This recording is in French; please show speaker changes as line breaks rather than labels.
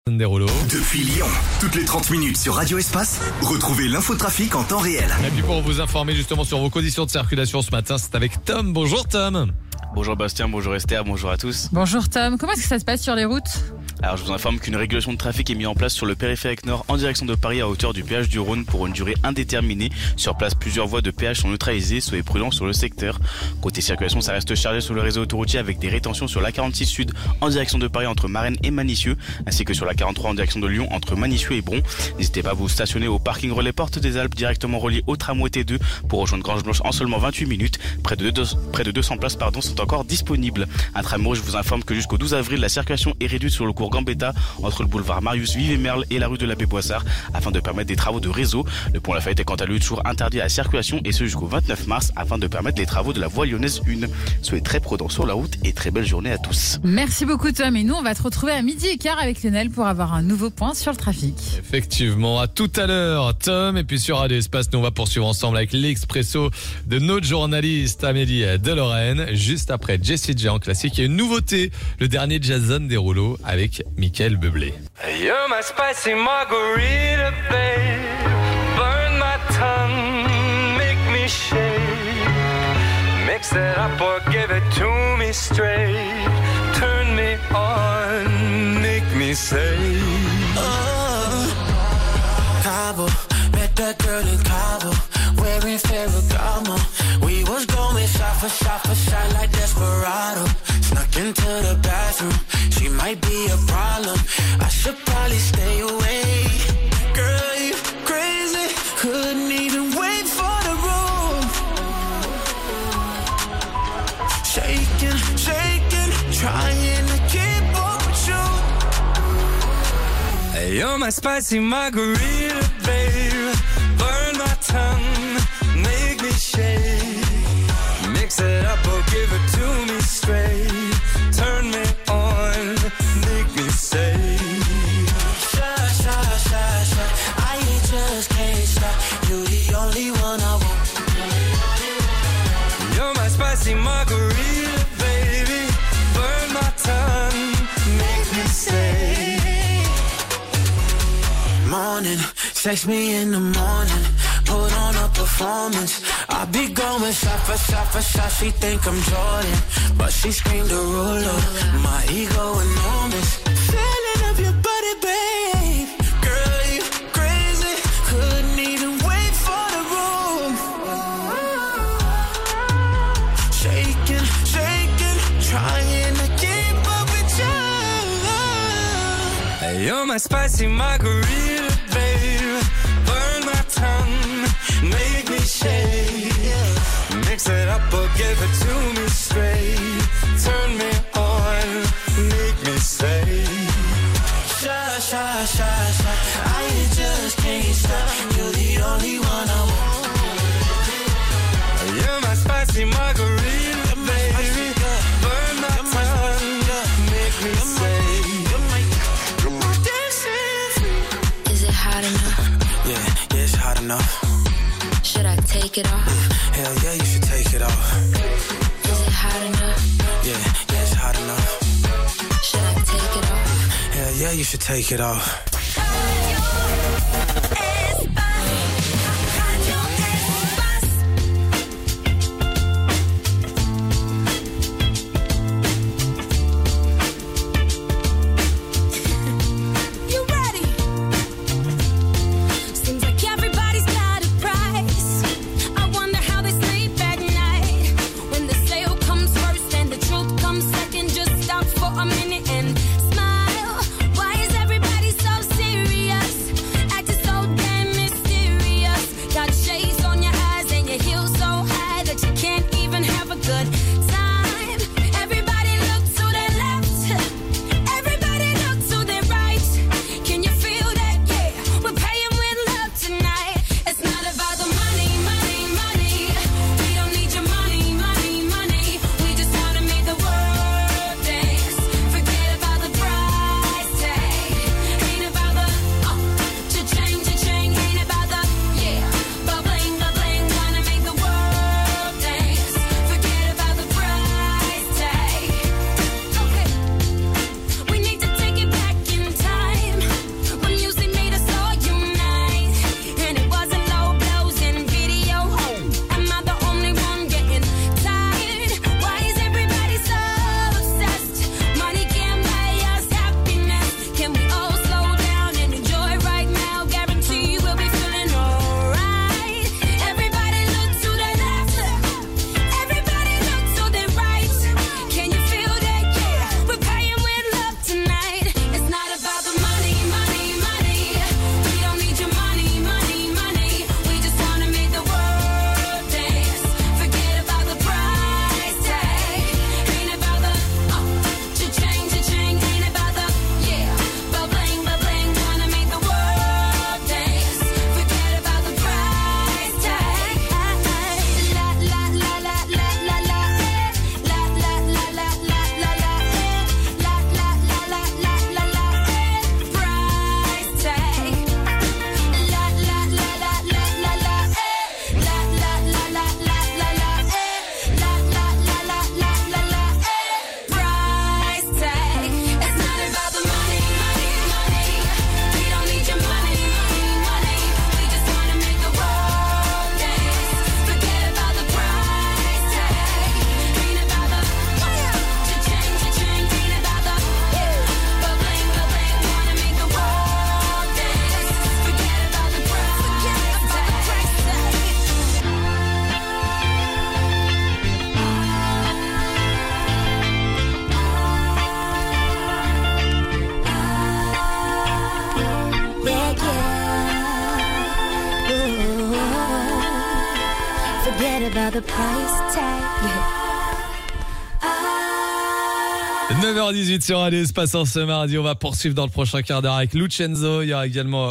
Derulo.
Depuis Lyon, toutes les 30 minutes sur Radio Espace, retrouvez l'infotrafic en temps réel.
Et puis pour vous informer justement sur vos conditions de circulation ce matin, c'est avec Tom. Bonjour Tom.
Bonjour Bastien, bonjour Esther, bonjour à tous.
Bonjour Tom, comment est-ce que ça se passe sur les routes ?
Alors je vous informe qu'une régulation de trafic est mise en place sur le périphérique nord en direction de Paris à hauteur du péage du Rhône pour une durée indéterminée. Sur place, plusieurs voies de péage sont neutralisées, soyez prudents sur le secteur. Côté circulation, ça reste chargé sur le réseau autoroutier avec des rétentions sur l'A46 Sud en direction de Paris entre Marennes et Manicieux, ainsi que sur l'A43 en direction de Lyon entre Manicieux et Bron. N'hésitez pas à vous stationner au parking relais Porte des Alpes directement relié au tramway T2 pour rejoindre Grange Blanche en seulement 28 minutes. Près de 200 places sont encore disponibles. Intramuros, je vous informe que jusqu'au 12 avril, la circulation est réduite sur le cours Gambetta entre le boulevard Marius Vivet-Merle et la rue de l'Abbé Boissard afin de permettre des travaux de réseau. Le pont Lafayette est quant à lui toujours interdit à la circulation et ce jusqu'au 29 mars afin de permettre les travaux de la voie lyonnaise 1. Soyez très prudents sur la route et très belle journée à tous.
Merci beaucoup Tom et nous on va te retrouver à 12h15 avec Lionel pour avoir un nouveau point sur le trafic.
Effectivement, à tout à l'heure Tom. Et puis sur Radio Espace, nous on va poursuivre ensemble avec l'Expresso de notre journaliste Amélie de Lorraine. Juste après Jessie J en classique, il y a une nouveauté, le dernier Jason Derulo avec Michael Bublé.
You're my spicy margarita, babe. Burn my tongue, make me shake. Mix it up or give it to me straight. Turn me on, make me say.
Cabo, met that girl in Cabo, wearing Ferragamo. We was going shot for shot for shot like Desperado. Snuck into the bathroom, she might be a problem. I should probably stay away. Girl, you crazy, couldn't even wait for the room. Shaking, shaking, trying to keep up with you.
Hey, you're my spicy margarita, babe. Burn my tongue, make me shake. Mix it up or give it to me straight. Turn me on, make me say.
Sha, sha, sha, sha, I just can't stop. You're the only one I want.
You're my spicy margarita, baby. Burn my tongue, make me say.
Morning, text me in the morning. Put on a performance. I be going shot for shot for shot. She think I'm Jordan, but she screamed a ruler. My ego enormous. Feeling of your body, babe. Girl, you crazy. Couldn't even wait for the room. Shaking, shaking, trying to keep up with you.
Hey, you're my spicy margarita, babe. Burn my tongue, make me shake. Mix it up or give it to me straight. Turn me on, make me say.
Sha, sha, sha, sha, I just can't stop. You're the only one I want.
You're my spicy margarita, baby. Burn my tongue, make me say.
Is it hot enough?
Yeah, it's hot enough.
Should I take it off?
Hell yeah, you should take it off.
Is it hot enough?
Yeah, it's hot enough.
Should I take it off?
Hell yeah, you should take it off.
Second, just stop for a minute and smile. Why is everybody so
Forget about the price tag.
9h18 sur Radio Espace en ce mardi. On va poursuivre dans le prochain quart d'heure avec Lucenzo. Il y aura également